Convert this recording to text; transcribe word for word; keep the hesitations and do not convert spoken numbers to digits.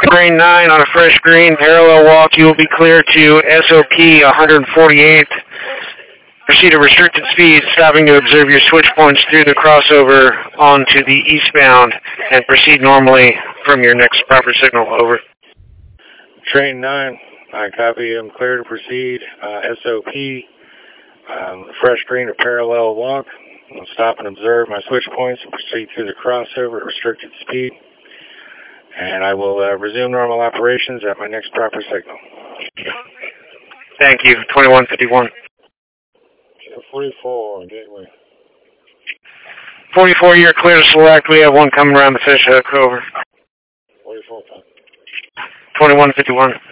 Train nine on a fresh green, parallel walk, you will be clear to S O P one forty-eight. Proceed at restricted speed, stopping to observe your switch points through the crossover onto the eastbound, and proceed normally from your next proper signal. Over. Train nine, I copy. I'm clear to proceed. Uh, S O P, um, fresh green or parallel walk. I'll stop and observe my switch points and proceed through the crossover at restricted speed. And I will uh, resume normal operations at my next proper signal. Thank you. twenty-one fifty-one. forty-four, Gateway. forty-four, you're clear to select. We have one coming around the fish hook. Over. forty-four. twenty-one fifty-one.